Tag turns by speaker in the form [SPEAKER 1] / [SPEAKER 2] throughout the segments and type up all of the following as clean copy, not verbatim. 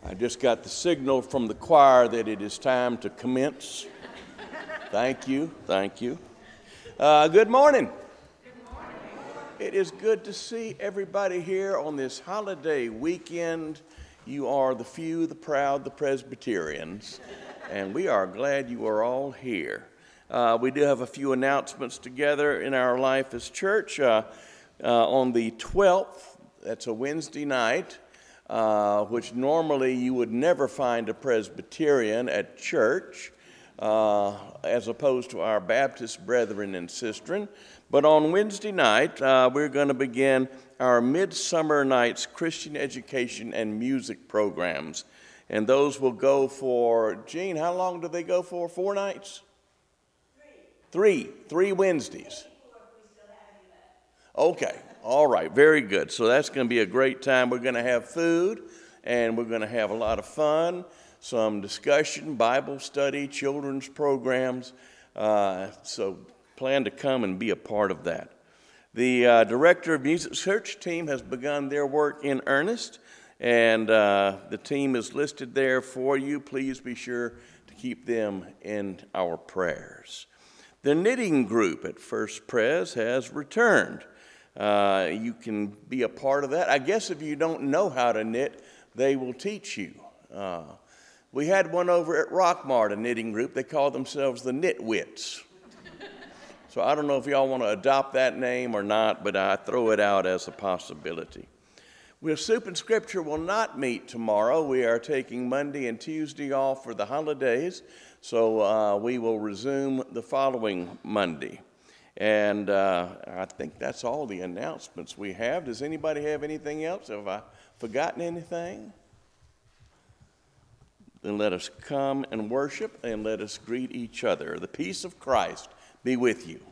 [SPEAKER 1] I just got the signal from the choir that it is time to commence. Thank you. Good morning. It is good to see everybody here on this holiday weekend. You are the few, the proud, the Presbyterians, and we are glad you are all here. We do have a few announcements together in our life as church. On the 12th, that's a Wednesday night, which normally you would never find a Presbyterian at church, as opposed to our Baptist brethren and sistren. But on Wednesday night, we're going to begin our Midsummer Nights Christian Education and Music programs. And those will go for, Jean, how long do they go for? 4 nights? Three Wednesdays. Okay, all right, very good. So that's going to be a great time. We're going to have food, and we're going to have a lot of fun, some discussion, Bible study, children's programs. So plan to come and be a part of that. The Director of Music Search team has begun their work in earnest, and the team is listed there for you. Please be sure to keep them in our prayers. The knitting group at First Pres has returned. You can be a part of that. I guess if you don't know how to knit, they will teach you. We had one over at Rockmart, a knitting group. They call themselves the Knitwits. So I don't know if y'all want to adopt that name or not, but I throw it out as a possibility. Soup and Scripture will not meet tomorrow. We are taking Monday and Tuesday off for the holidays, so we will resume the following Monday. And I think that's all the announcements we have. Does anybody have anything else? Have I forgotten anything? Then let us come and worship, and let us greet each other. The peace of Christ be with you.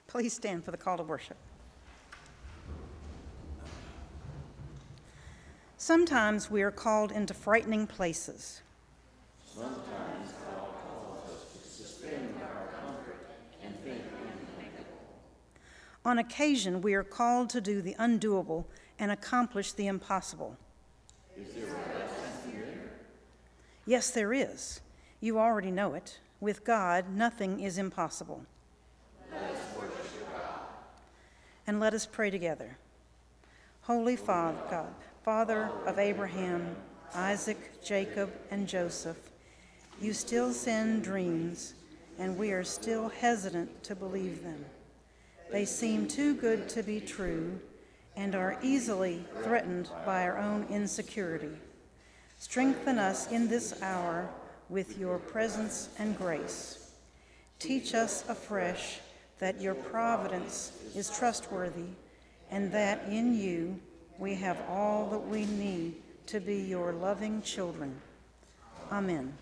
[SPEAKER 2] Please stand for the call to worship. Sometimes we are called into frightening places.
[SPEAKER 1] Sometimes God calls us to suspend our comfort and think unthinkable.
[SPEAKER 2] On occasion, we are called to do the undoable and accomplish the impossible.
[SPEAKER 1] Is there a lesson here?
[SPEAKER 2] Yes, there is. You already know it. With God, nothing is impossible.
[SPEAKER 1] Let us worship God.
[SPEAKER 2] And let us pray together. Holy Father, God, Father of Abraham, Isaac, Jacob, and Joseph, you still send dreams, and we are still hesitant to believe them. They seem too good to be true and are easily threatened by our own insecurity. Strengthen us in this hour with your presence and grace. Teach us afresh that your providence is trustworthy and that in you we have all that we need to be your loving children. Amen.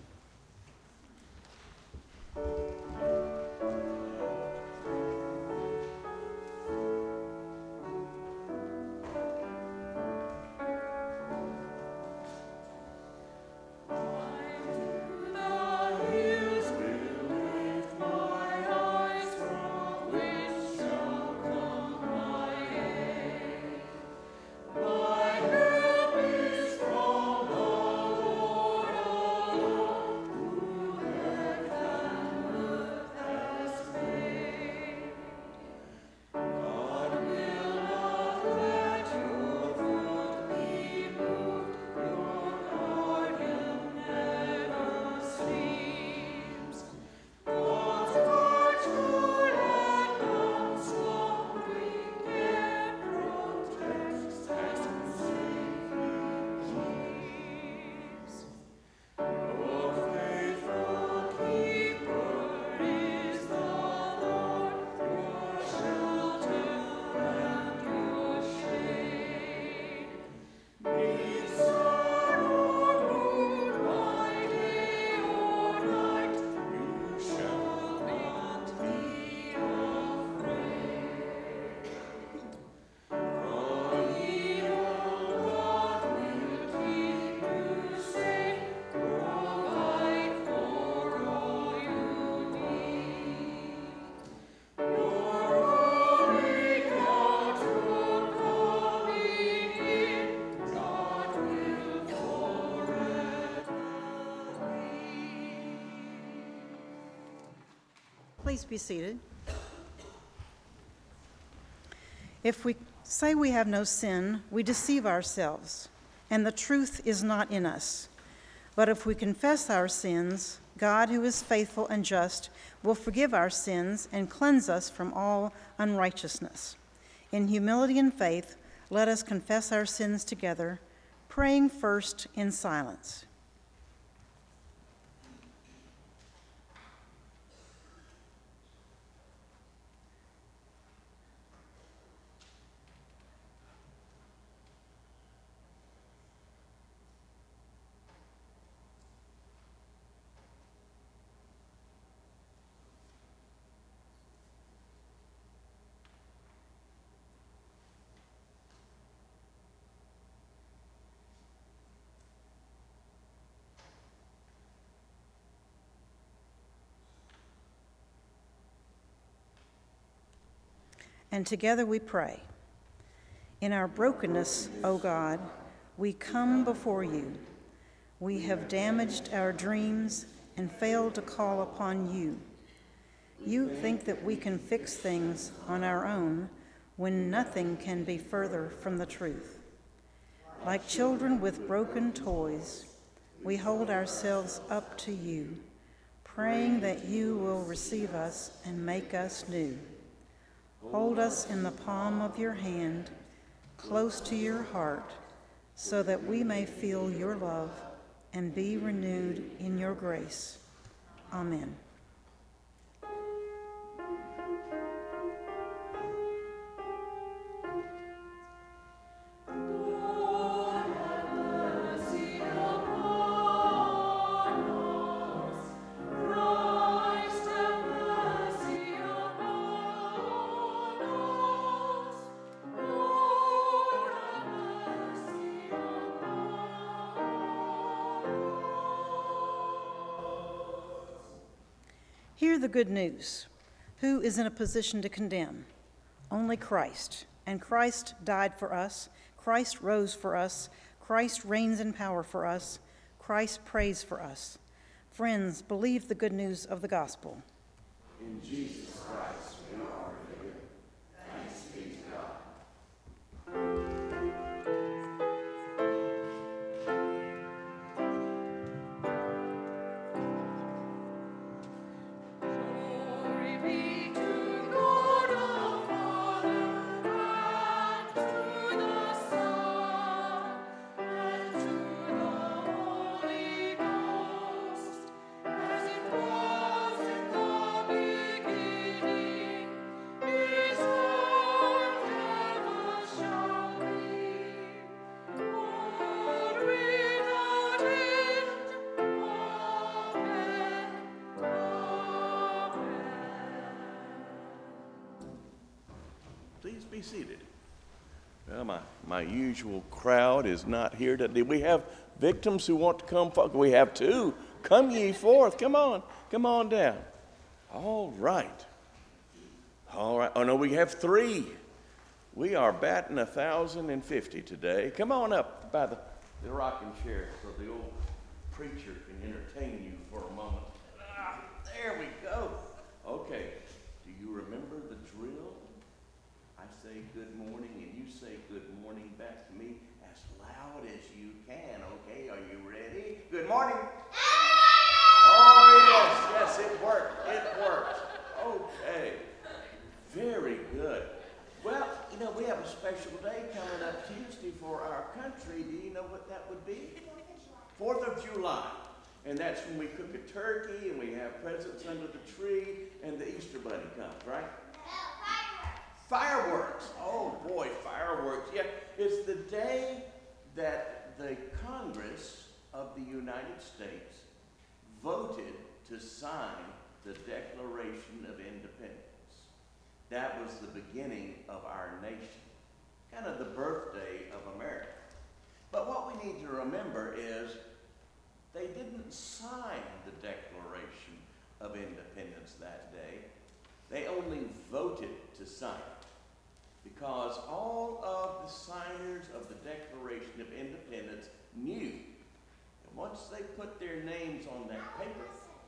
[SPEAKER 2] Please be seated. If we say we have no sin, we deceive ourselves, and the truth is not in us. But if we confess our sins, God, who is faithful and just, will forgive our sins and cleanse us from all unrighteousness. In humility and faith, let us confess our sins together, praying first in silence. And together we pray. In our brokenness, O God, we come before you. We have damaged our dreams and failed to call upon you. You think that we can fix things on our own when nothing can be further from the truth. Like children with broken toys, we hold ourselves up to you, praying that you will receive us and make us new. Hold us in the palm of your hand, close to your heart, so that we may feel your love and be renewed in your grace. Amen. Hear the good news. Who is in a position to condemn? Only Christ. And Christ died for us. Christ rose for us. Christ reigns in power for us. Christ prays for us. Friends, believe the good news of the gospel.
[SPEAKER 1] In Jesus Christ, we are forgiven. Thanks be to God. Please be seated. Well, my usual crowd is not here today. We have victims who want to come forth. We have two. Come ye forth. Come on down. All right. Oh no, we have three. We are batting 1,050 today. Come on up by the rocking chair so the old preacher can entertain you for a moment. There we go. Okay. Do you remember the drill? I say good morning, and you say good morning back to me as loud as you can, okay? Are you ready? Good morning. Oh, yes, it worked. Okay. Very good. Well, we have a special day coming up Tuesday for our country. Do you know what that would be? 4th of July. And that's when we cook a turkey, and we have presents under the tree, and the Easter bunny comes, right? Fireworks. Oh boy, fireworks. Yeah, it's the day that the Congress of the United States voted to sign the Declaration of Independence. That was the beginning of our nation, kind of the birthday of America. But what we need to remember is they didn't sign the Declaration of Independence that day. They only voted to sign it. Because all of the signers of the Declaration of Independence knew that once they put their names on that paper,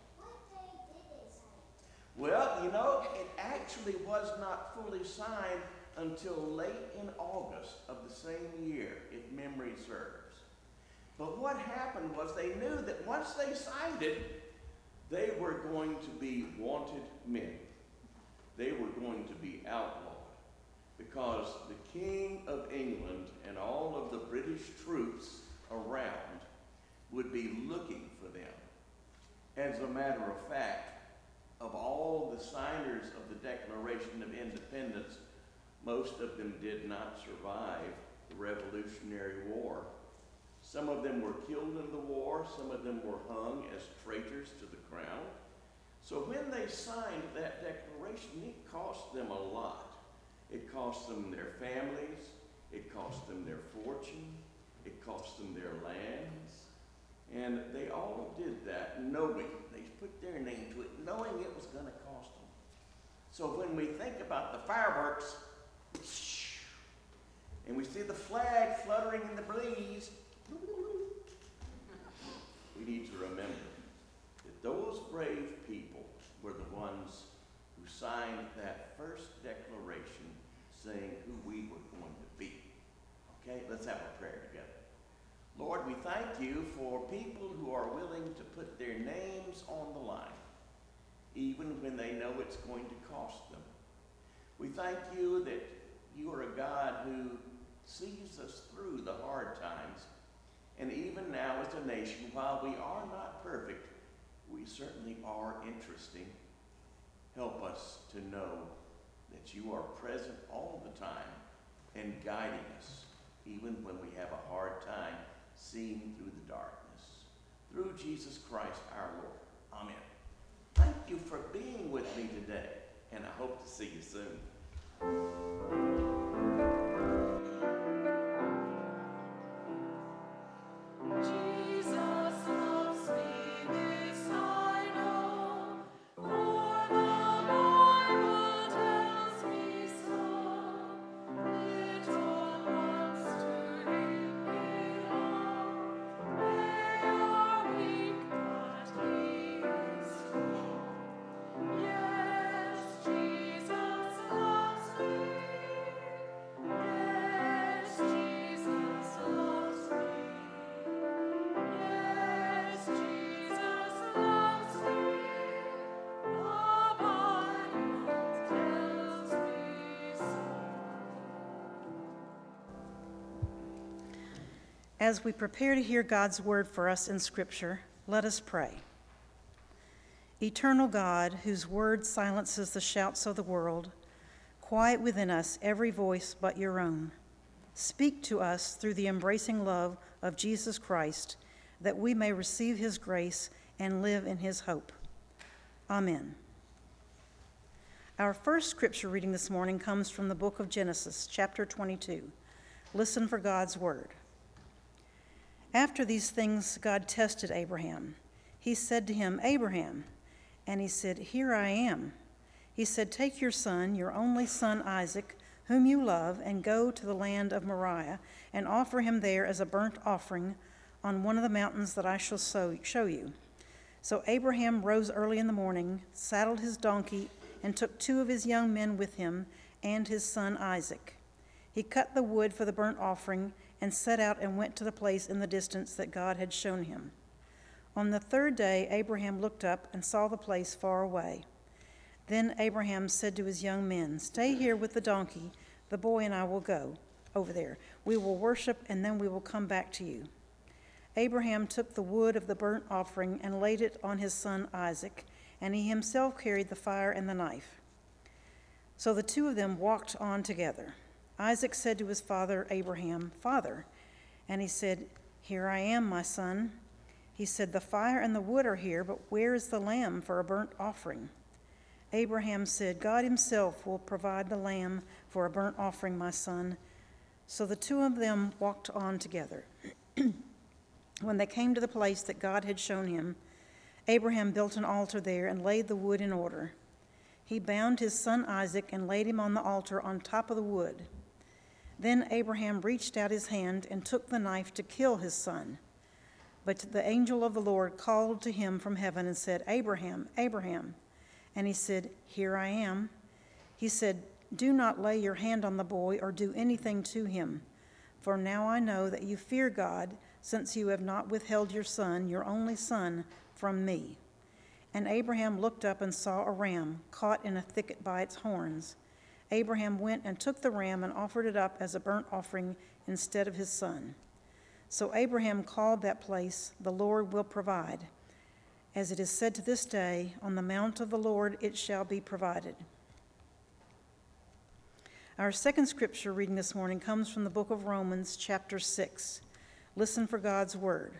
[SPEAKER 1] well, it actually was not fully signed until late in August of the same year, if memory serves. But what happened was they knew that once they signed it, they were going to be wanted men. They were going to be outlawed. Because the King of England and all of the British troops around would be looking for them. As a matter of fact, of all the signers of the Declaration of Independence, most of them did not survive the Revolutionary War. Some of them were killed in the war, some of them were hung as traitors to the crown. So when they signed that declaration, it cost them a lot. It cost them their families, it cost them their fortune, it cost them their lands, and they all did that knowing, they put their name to it, knowing it was going to cost them. So when we think about the fireworks, and we see the flag fluttering in the breeze, we need to remember that those brave people were the ones who signed that first declaration saying who we were going to be. Okay, let's have a prayer together. Lord, we thank you for people who are willing to put their names on the line, even when they know it's going to cost them. We thank you that you are a God who sees us through the hard times, and even now as a nation, while we are not perfect, we certainly are interesting. Help us to know that you are present all the time and guiding us, even when we have a hard time seeing through the darkness. Through Jesus Christ our Lord. Amen. Thank you for being with me today, and I hope to see you soon.
[SPEAKER 3] Jesus loves me, this I know.
[SPEAKER 2] As we prepare to hear God's word for us in Scripture, let us pray. Eternal God, whose word silences the shouts of the world, quiet within us every voice but your own. Speak to us through the embracing love of Jesus Christ, that we may receive his grace and live in his hope. Amen. Our first scripture reading this morning comes from the book of Genesis, chapter 22. Listen for God's word. After these things, God tested Abraham. He said to him, "Abraham," and he said, "Here I am." He said, "Take your son, your only son Isaac, whom you love, and go to the land of Moriah, and offer him there as a burnt offering on one of the mountains that I shall show you." So Abraham rose early in the morning, saddled his donkey, and took 2 of his young men with him and his son Isaac. He cut the wood for the burnt offering and set out and went to the place in the distance that God had shown him. On the 3rd day, Abraham looked up and saw the place far away. Then Abraham said to his young men, "Stay here with the donkey. The boy and I will go over there. We will worship, and then we will come back to you." Abraham took the wood of the burnt offering and laid it on his son Isaac, and he himself carried the fire and the knife. So the 2 of them walked on together. Isaac said to his father Abraham, "Father," and he said, "Here I am, my son." He said, "The fire and the wood are here, but where is the lamb for a burnt offering?" Abraham said, "God himself will provide the lamb for a burnt offering, my son." So the 2 of them walked on together. When they came to the place that God had shown him, Abraham built an altar there and laid the wood in order. He bound his son Isaac and laid him on the altar on top of the wood. Then Abraham reached out his hand and took the knife to kill his son. But the angel of the Lord called to him from heaven and said, "Abraham, Abraham." And he said, "Here I am." He said, "Do not lay your hand on the boy or do anything to him. For now I know that you fear God, since you have not withheld your son, your only son, from me." And Abraham looked up and saw a ram caught in a thicket by its horns. Abraham went and took the ram and offered it up as a burnt offering instead of his son. So Abraham called that place, "The Lord will provide." As it is said to this day, "On the mount of the Lord it shall be provided." Our second scripture reading this morning comes from the book of Romans, chapter 6. Listen for God's word.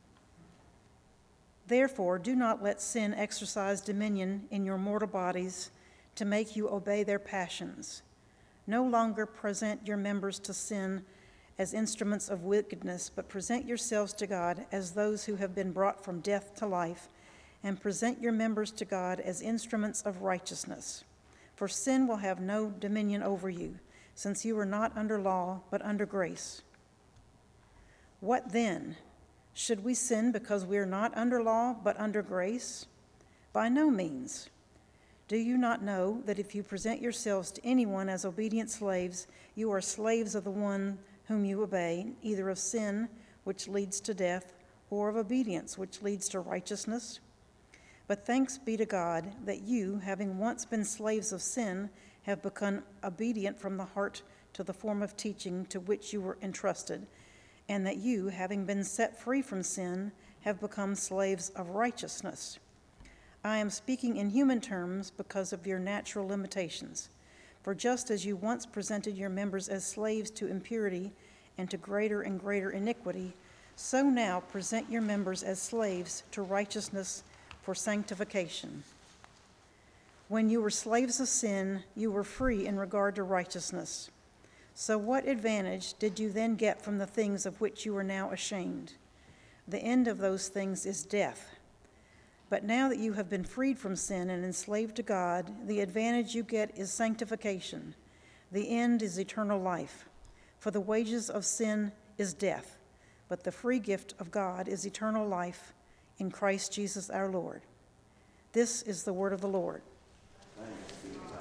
[SPEAKER 2] "Therefore, do not let sin exercise dominion in your mortal bodies to make you obey their passions. No longer present your members to sin as instruments of wickedness, but present yourselves to God as those who have been brought from death to life, and present your members to God as instruments of righteousness. For sin will have no dominion over you, since you are not under law, but under grace. What then? Should we sin because we are not under law, but under grace? By no means. Do you not know that if you present yourselves to anyone as obedient slaves, you are slaves of the one whom you obey, either of sin, which leads to death, or of obedience, which leads to righteousness? But thanks be to God that you, having once been slaves of sin, have become obedient from the heart to the form of teaching to which you were entrusted, and that you, having been set free from sin, have become slaves of righteousness. I am speaking in human terms because of your natural limitations. For just as you once presented your members as slaves to impurity and to greater and greater iniquity, so now present your members as slaves to righteousness for sanctification. When you were slaves of sin, you were free in regard to righteousness. So what advantage did you then get from the things of which you are now ashamed? The end of those things is death. But now that you have been freed from sin and enslaved to God, the advantage you get is sanctification. The end is eternal life. For the wages of sin is death, but the free gift of God is eternal life in Christ Jesus our Lord. This is the word of the Lord.
[SPEAKER 1] Thanks be to God.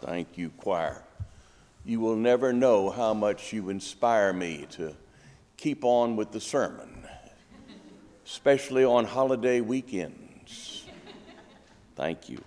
[SPEAKER 1] Thank you, choir. You will never know how much you inspire me to keep on with the sermon, especially on holiday weekends. Thank you.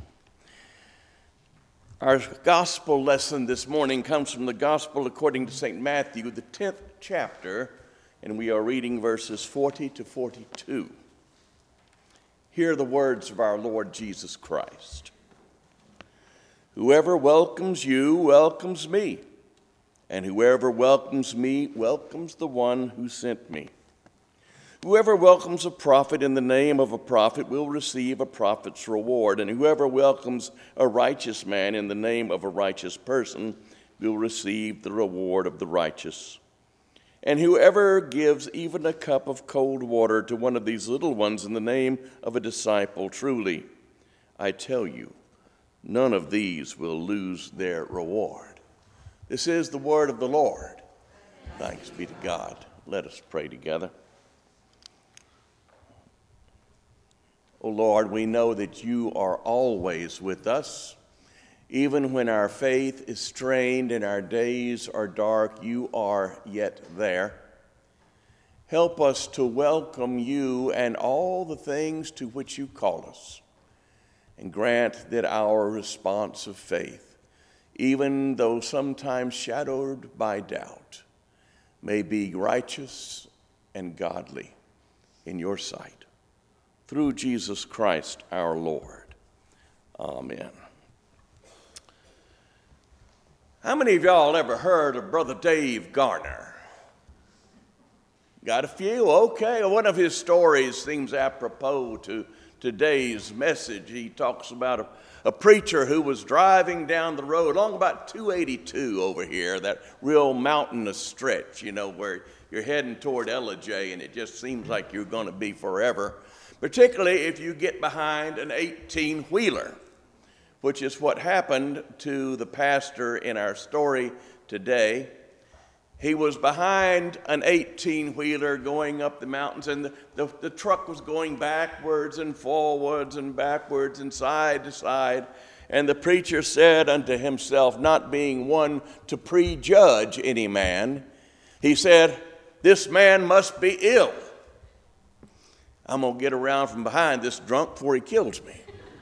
[SPEAKER 1] Our gospel lesson this morning comes from the gospel according to St. Matthew, the 10th chapter, and we are reading verses 40 to 42. Hear the words of our Lord Jesus Christ. Whoever welcomes you welcomes me, and whoever welcomes me welcomes the one who sent me. Whoever welcomes a prophet in the name of a prophet will receive a prophet's reward, and whoever welcomes a righteous man in the name of a righteous person will receive the reward of the righteous. And whoever gives even a cup of cold water to one of these little ones in the name of a disciple, truly, I tell you, none of these will lose their reward. This is the word of the Lord. Thanks be to God. Let us pray together. O Lord, we know that you are always with us. Even when our faith is strained and our days are dark, you are yet there. Help us to welcome you and all the things to which you call us, and grant that our response of faith, even though sometimes shadowed by doubt, may be righteous and godly in your sight. Through Jesus Christ our Lord. Amen. How many of y'all ever heard of Brother Dave Garner? Got a few? Okay. One of his stories seems apropos to today's message. He talks about a preacher who was driving down the road along about 282 over here, that real mountainous stretch, where you're heading toward Ellijay and it just seems like you're going to be forever. Particularly if you get behind an 18-wheeler, which is what happened to the pastor in our story today. He was behind an 18-wheeler going up the mountains, and the truck was going backwards and forwards and backwards and side to side. And the preacher said unto himself, not being one to prejudge any man, he said, "This man must be ill. I'm going to get around from behind this drunk before he kills me."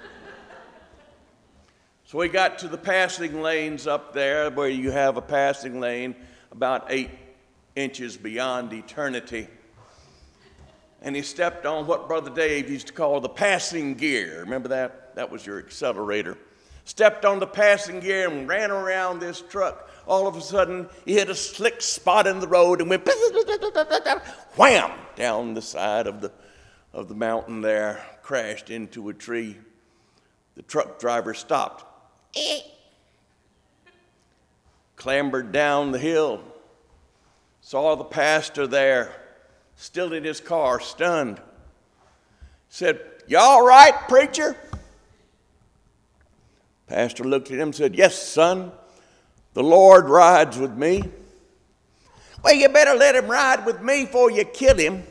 [SPEAKER 1] So we got to the passing lanes up there, where you have a passing lane about 8 inches beyond eternity. And he stepped on what Brother Dave used to call the passing gear. Remember that? That was your accelerator. Stepped on the passing gear and ran around this truck. All of a sudden, he hit a slick spot in the road and went wham down the side of the mountain there, crashed into a tree. The truck driver stopped, clambered down the hill, saw the pastor there, still in his car, stunned. Said, "You all right, preacher?" Pastor looked at him and said, "Yes, son, the Lord rides with me." "Well, you better let him ride with me before you kill him."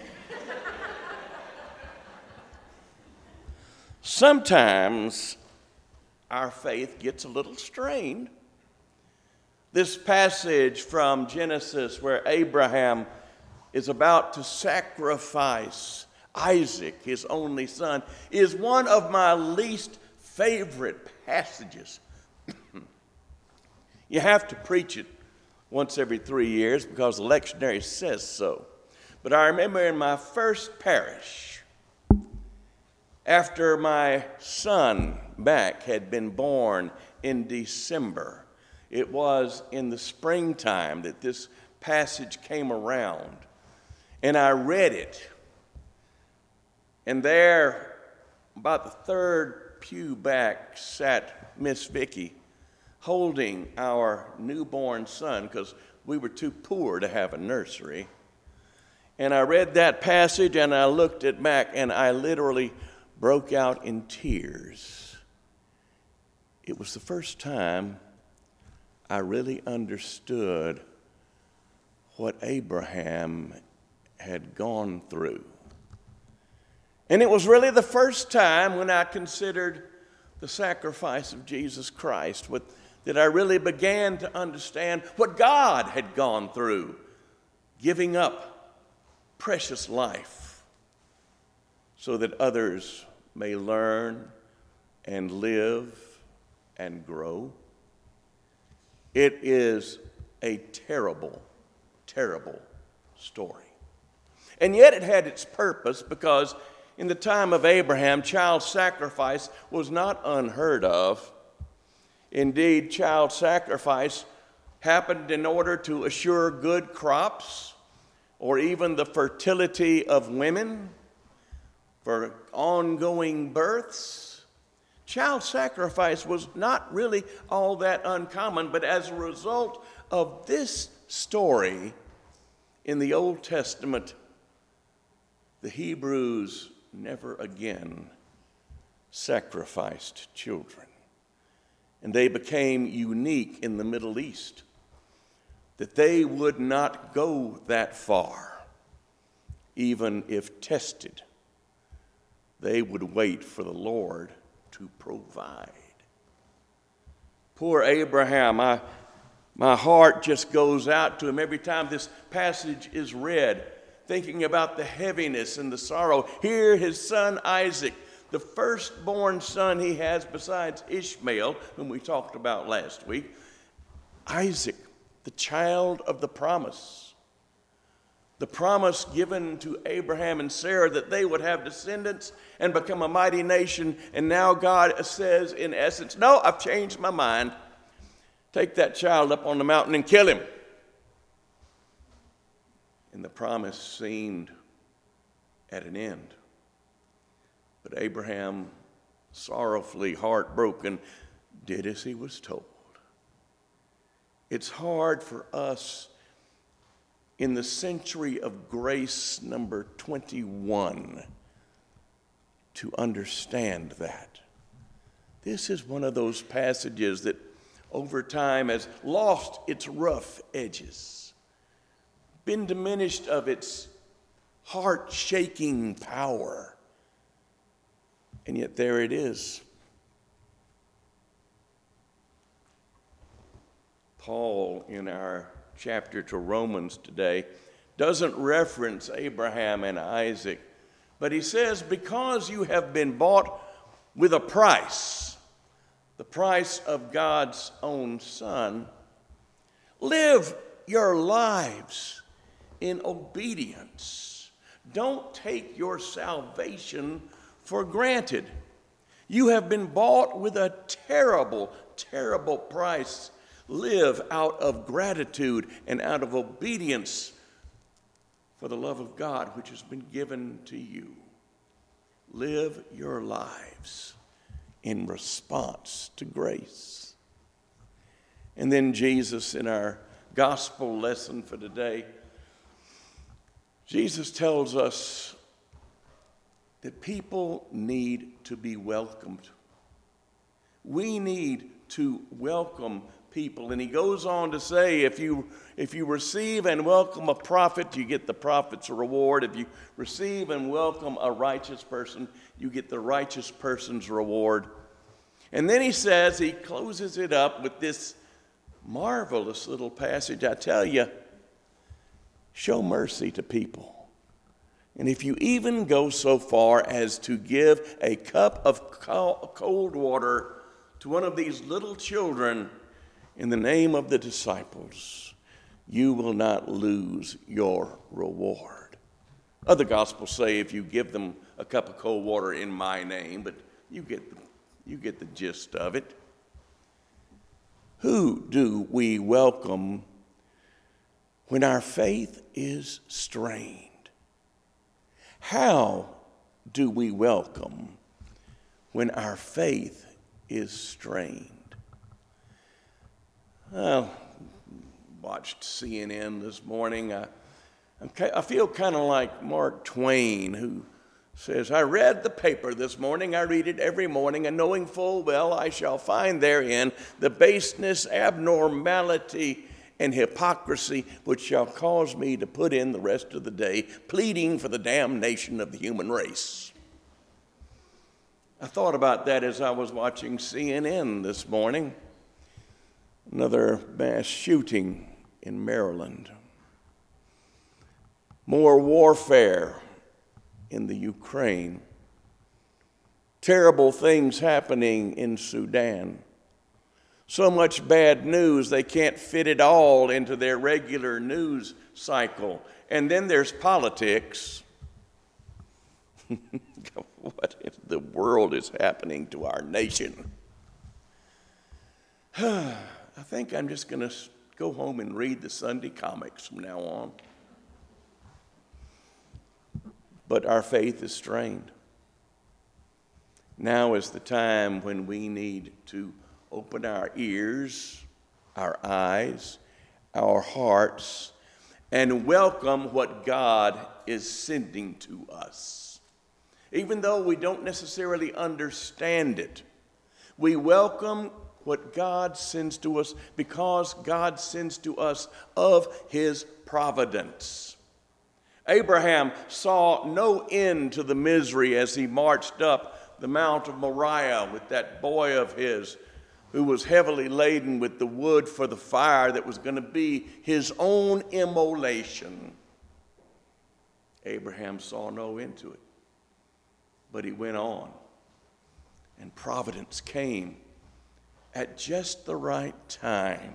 [SPEAKER 1] Sometimes our faith gets a little strained. This passage from Genesis, where Abraham is about to sacrifice Isaac, his only son, is one of my least favorite passages. You have to preach it once every 3 years because the lectionary says so. But I remember in my first parish, after my son, Mac, had been born in December, it was in the springtime that this passage came around, and I read it. And there, about the third pew back, sat Miss Vicky, holding our newborn son, because we were too poor to have a nursery. And I read that passage, and I looked at Mac, and I literally broke out in tears. It was the first time I really understood what Abraham had gone through. And it was really the first time when I considered the sacrifice of Jesus Christ with that I really began to understand what God had gone through, giving up precious life so that others may learn and live and grow. It is a terrible, terrible story. And yet it had its purpose, because in the time of Abraham, child sacrifice was not unheard of. Indeed, child sacrifice happened in order to assure good crops or even the fertility of women for ongoing births. Child sacrifice was not really all that uncommon, but as a result of this story in the Old Testament, the Hebrews never again sacrificed children. And they became unique in the Middle East, that they would not go that far, even if tested. They would wait for the Lord to provide. Poor Abraham, my heart just goes out to him every time this passage is read, thinking about the heaviness and the sorrow. Here his son Isaac, the firstborn son he has besides Ishmael, whom we talked about last week. Isaac, the child of the promise. The promise given to Abraham and Sarah that they would have descendants and become a mighty nation. And now God says, in essence, no, I've changed my mind. Take that child up on the mountain and kill him. And the promise seemed at an end. But Abraham, sorrowfully heartbroken, did as he was told. It's hard for us in the century of grace number 21 to understand that. This is one of those passages that over time has lost its rough edges, been diminished of its heart-shaking power. And yet there it is. Paul, in our chapter to Romans today, doesn't reference Abraham and Isaac, but he says, because you have been bought with a price, the price of God's own Son, live your lives in obedience. Don't take your salvation for granted. You have been bought with a terrible, terrible price. Live out of gratitude and out of obedience for the love of God which has been given to you. Live your lives in response to grace. And then Jesus, in our gospel lesson for today, Jesus tells us that people need to be welcomed. We need to welcome people. And he goes on to say, if you receive and welcome a prophet, you get the prophet's reward. If you receive and welcome a righteous person, you get the righteous person's reward. And then he says, he closes it up with this marvelous little passage. I tell you, show mercy to people. And if you even go so far as to give a cup of cold water to one of these little children in the name of the disciples, you will not lose your reward. Other gospels say if you give them a cup of cold water in my name, but you get the gist of it. Who do we welcome when our faith is strained? How do we welcome when our faith is strained? I watched CNN this morning. I feel kind of like Mark Twain, who says, I read the paper this morning. I read it every morning, and knowing full well I shall find therein the baseness, abnormality, and hypocrisy which shall cause me to put in the rest of the day pleading for the damnation of the human race. I thought about that as I was watching CNN this morning. Another mass shooting in Maryland. More warfare in the Ukraine. Terrible things happening in Sudan. So much bad news they can't fit it all into their regular news cycle. And then there's politics. What in the world is happening to our nation? I think I'm just going to go home and read the Sunday comics from now on. But our faith is strained. Now is the time when we need to open our ears, our eyes, our hearts, and welcome what God is sending to us. Even though we don't necessarily understand it, we welcome what God sends to us because God sends to us of his providence. Abraham saw no end to the misery as he marched up the Mount of Moriah with that boy of his who was heavily laden with the wood for the fire that was going to be his own immolation. Abraham saw no end to it, but he went on, and providence came at just the right time.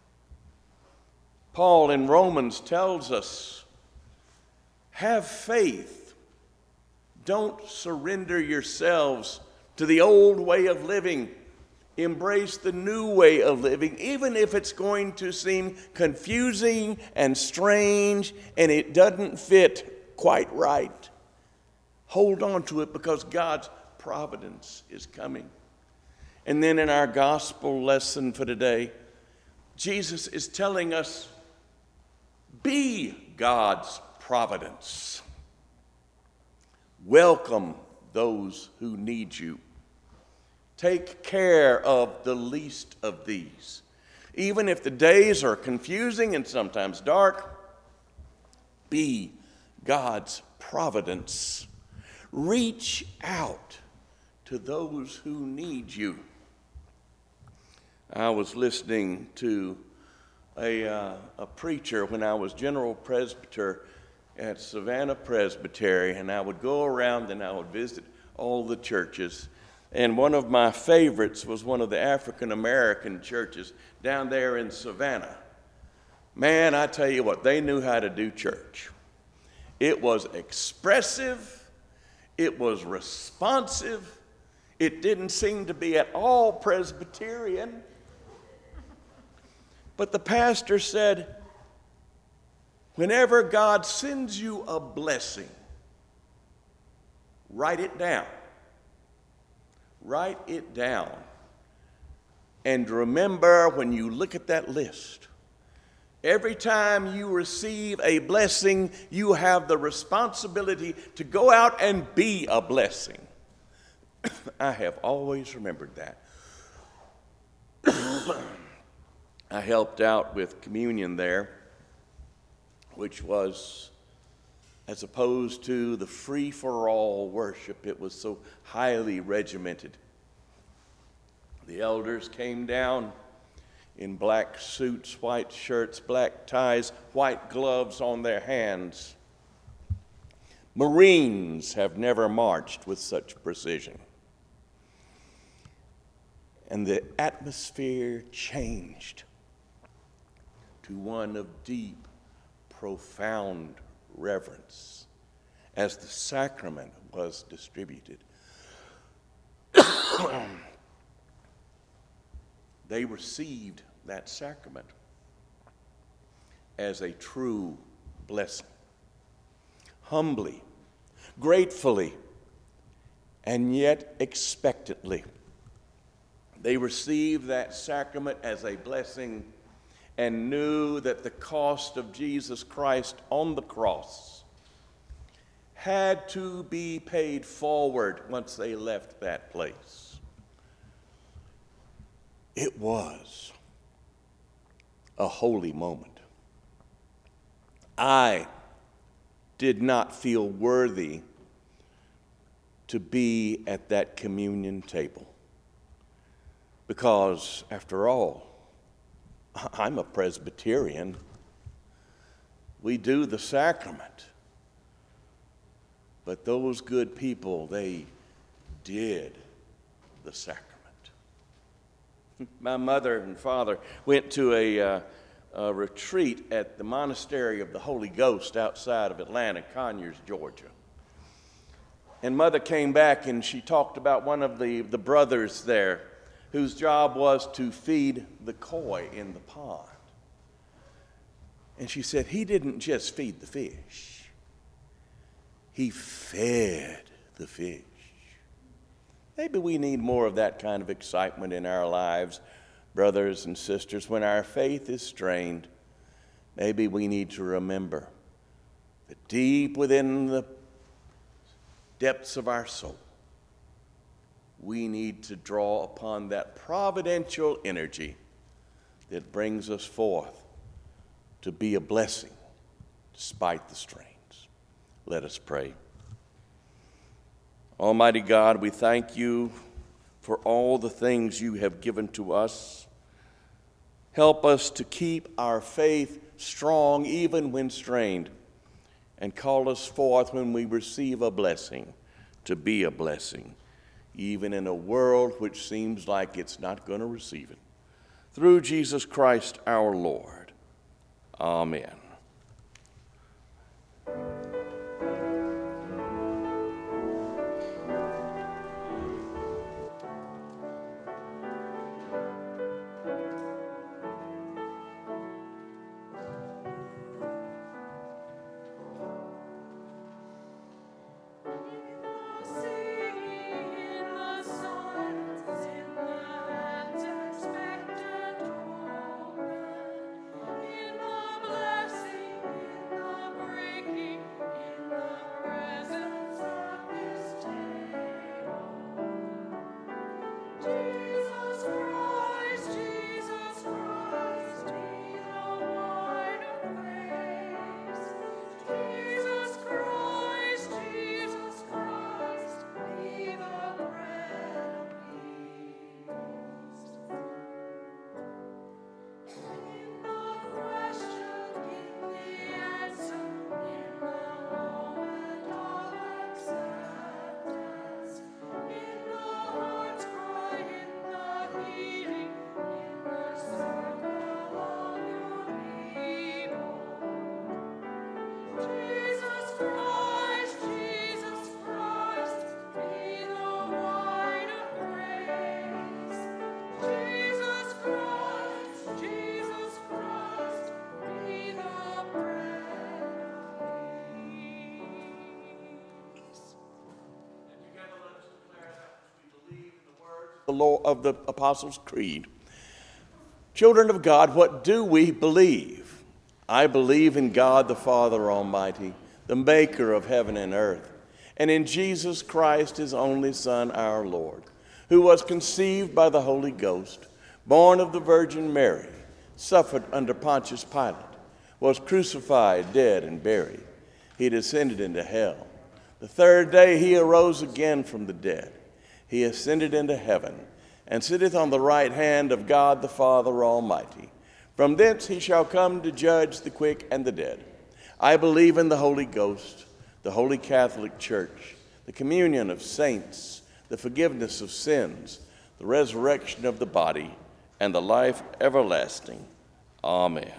[SPEAKER 1] Paul in Romans tells us, have faith. Don't surrender yourselves to the old way of living. Embrace the new way of living, even if it's going to seem confusing and strange and it doesn't fit quite right. Hold on to it because God's providence is coming. And then in our gospel lesson for today, Jesus is telling us, be God's providence. Welcome those who need you. Take care of the least of these. Even if the days are confusing and sometimes dark, be God's providence. Reach out to those who need you. I was listening to a preacher when I was general presbyter at Savannah Presbytery, and I would go around and I would visit all the churches. And one of my favorites was one of the African American churches down there in Savannah. Man, I tell you what, they knew how to do church. It was expressive, it was responsive, it didn't seem to be at all Presbyterian. But the pastor said, whenever God sends you a blessing, write it down. Write it down. And remember, when you look at that list, every time you receive a blessing, you have the responsibility to go out and be a blessing. I have always remembered that. I helped out with communion there, which was, as opposed to the free-for-all worship, it was so highly regimented. The elders came down in black suits, white shirts, black ties, white gloves on their hands. Marines have never marched with such precision. And the atmosphere changed to one of deep, profound reverence as the sacrament was distributed. They received that sacrament as a true blessing. Humbly, gratefully, and yet expectantly. They received that sacrament as a blessing and knew that the cost of Jesus Christ on the cross had to be paid forward once they left that place. It was a holy moment. I did not feel worthy to be at that communion table because, after all, I'm a Presbyterian. We do the sacrament. But those good people, they did the sacrament. My mother and father went to a retreat at the Monastery of the Holy Ghost outside of Atlanta, Conyers, Georgia. And Mother came back and she talked about one of the brothers there whose job was to feed the koi in the pond. And she said, he didn't just feed the fish. He fed the fish. Maybe we need more of that kind of excitement in our lives, brothers and sisters. When our faith is strained, maybe we need to remember that deep within the depths of our soul, we need to draw upon that providential energy that brings us forth to be a blessing despite the strains. Let us pray. Almighty God, we thank you for all the things you have given to us. Help us to keep our faith strong even when strained, and call us forth when we receive a blessing to be a blessing, even in a world which seems like it's not going to receive it. Through Jesus Christ our Lord. Amen. The law of the Apostles' Creed. Children of God, what do we believe? I believe in God the Father Almighty, the maker of heaven and earth, and in Jesus Christ, his only Son, our Lord, who was conceived by the Holy Ghost, born of the Virgin Mary, suffered under Pontius Pilate, was crucified, dead, and buried. He descended into hell. The third day he arose again from the dead. He ascended into heaven, and sitteth on the right hand of God the Father Almighty. From thence he shall come to judge the quick and the dead. I believe in the Holy Ghost, the Holy Catholic Church, the communion of saints, the forgiveness of sins, the resurrection of the body, and the life everlasting. Amen.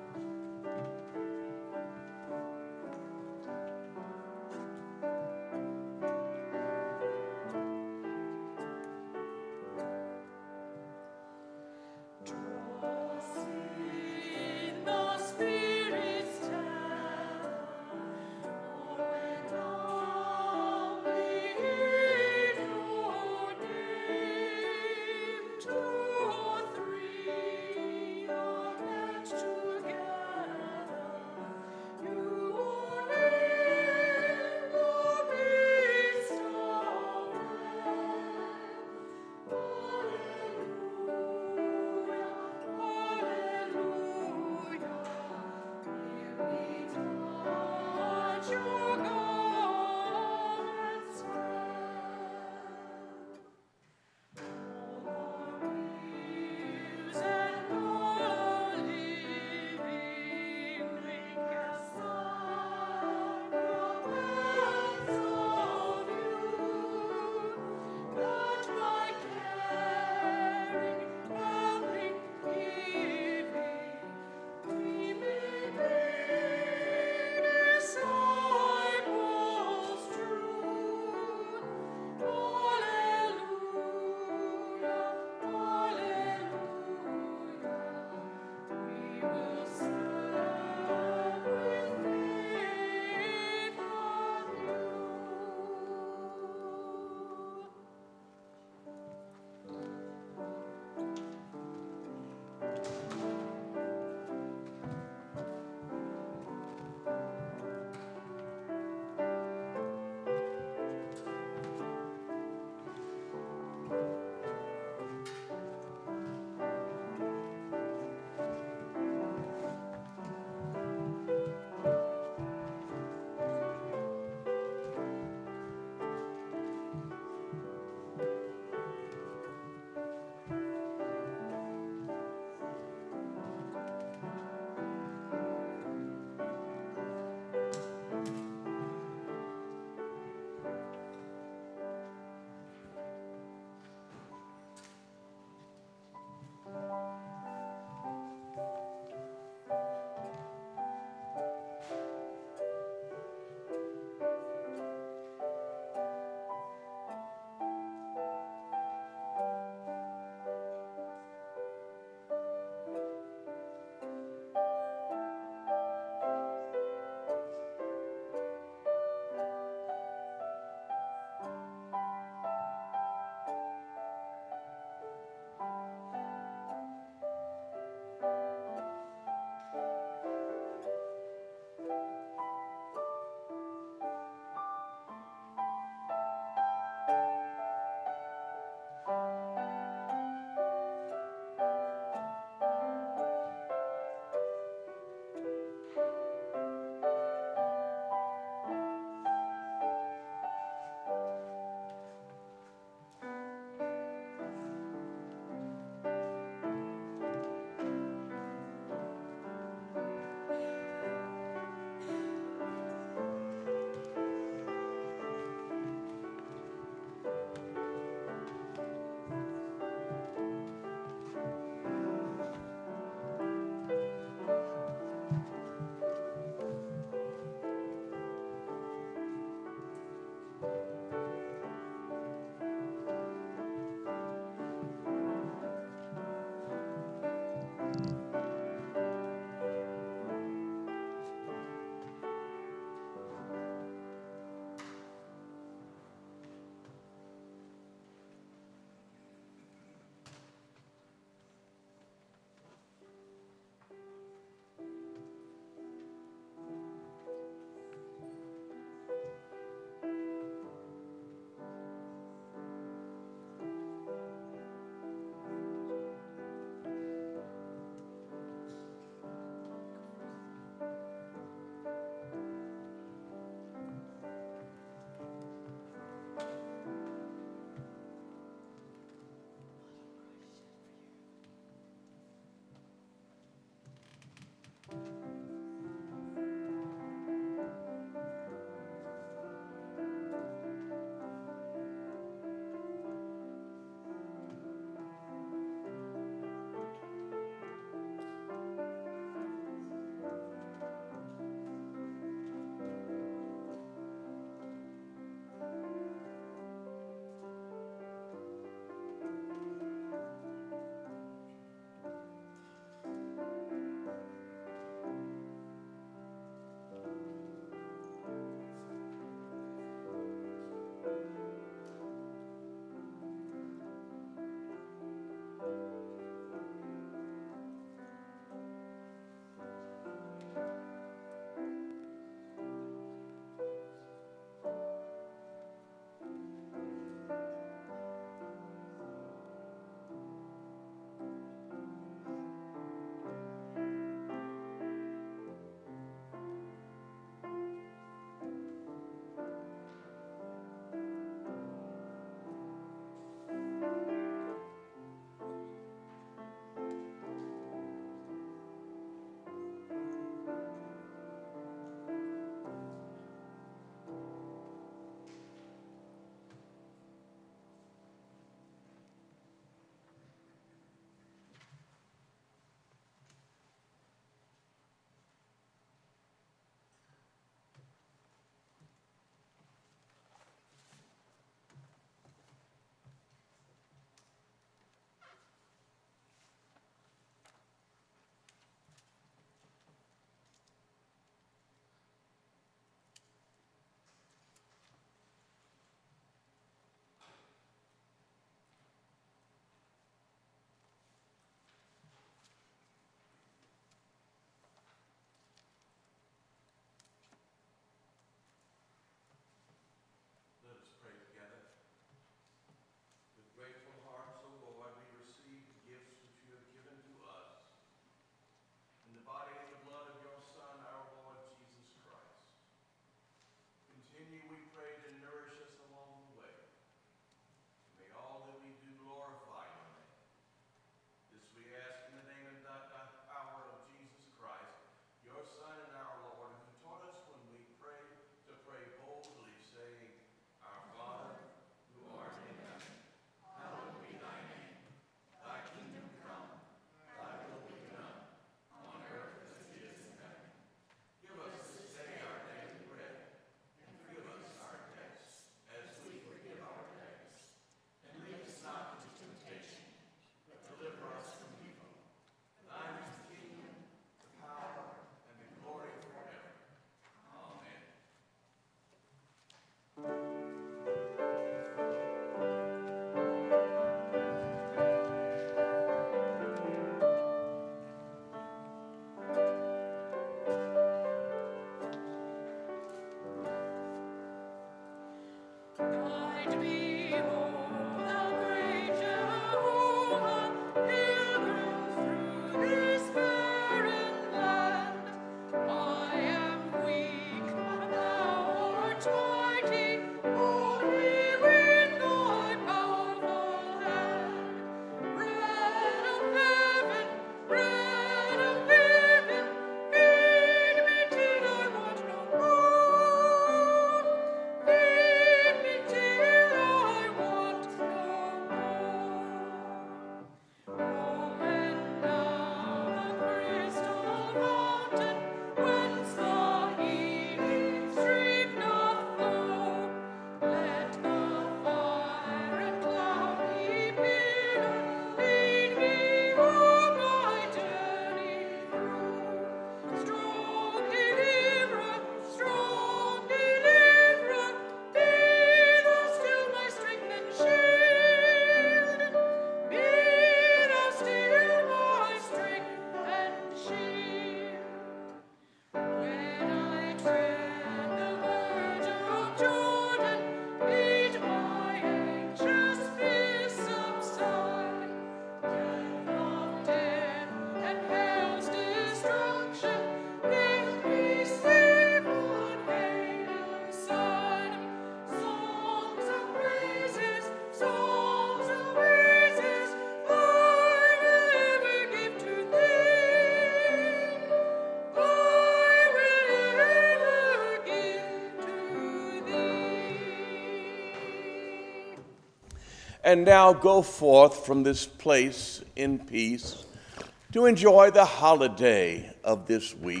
[SPEAKER 1] And now go forth from this place in peace to enjoy the holiday of this week.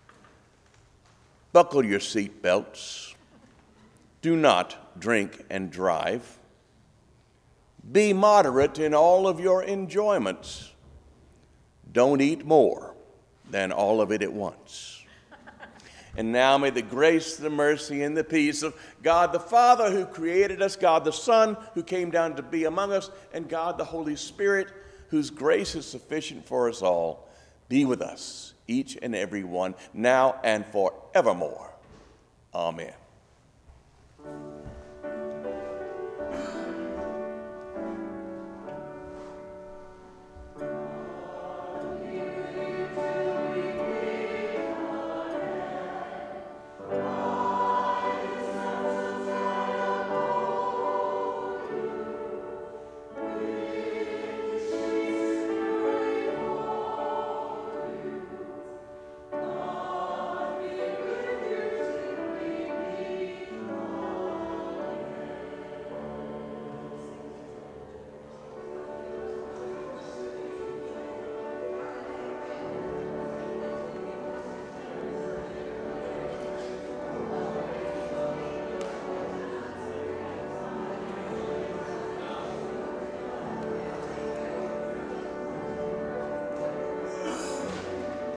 [SPEAKER 1] Buckle your seatbelts. Do not drink and drive. Be moderate in all of your enjoyments. Don't eat more than all of it at once. And now may the grace, the mercy, and the peace of God the Father who created us, God the Son who came down to be among us, and God the Holy Spirit whose grace is sufficient for us all, be with us, each and every one, now and forevermore. Amen.